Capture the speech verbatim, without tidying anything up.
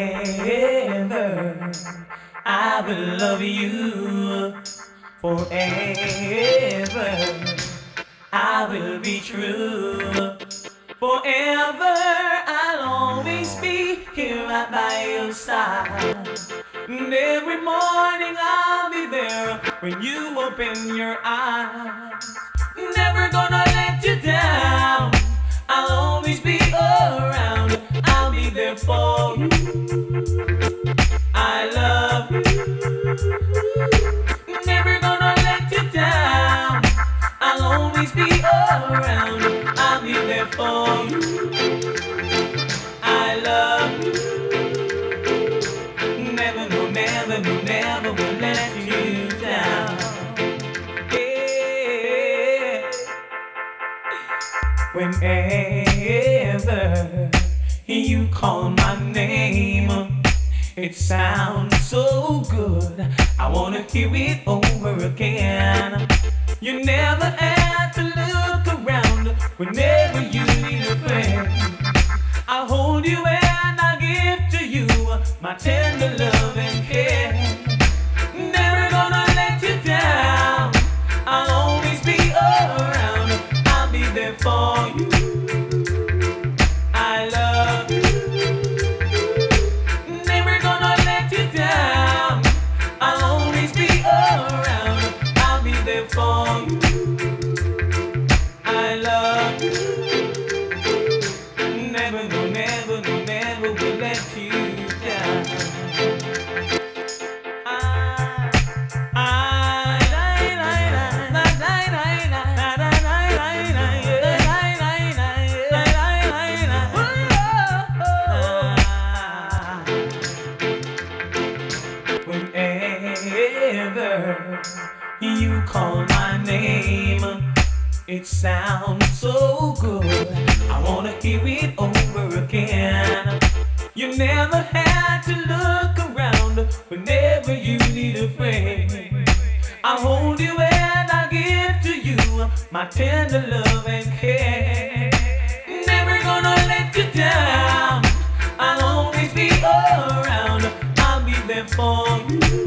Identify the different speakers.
Speaker 1: Forever, I will love you. Forever, I will be true. Forever, I'll always be here right by your side. And every morning I'll be there when you open your eyes. Never gonna let you down. I'll always be around. I'll be there for you. I love you. Never gonna let you down. I'll always be around. I'll be there for you. I love you. Never, no, never, no, never will let you down. Yeah. Whenever you call my name, it sounds so good. I wanna hear it over again. You never have to look around whenever you need a friend. I'll hold you and I'll give to you my tender love and care. Never gonna let you down. I'll always be around. I'll be there for you. I love you. Never gonna let you down. I'll always be around. I'll be there for you. I love you. Never, no, never, no, never will let you down. I, I, whenever you call my name, it sounds so good. I wanna hear it over again. You never had to look around whenever you need a friend. I'll hold you and I'll give to you my tender love and care. Never gonna let you down. I'll always be around. I'll be there for you.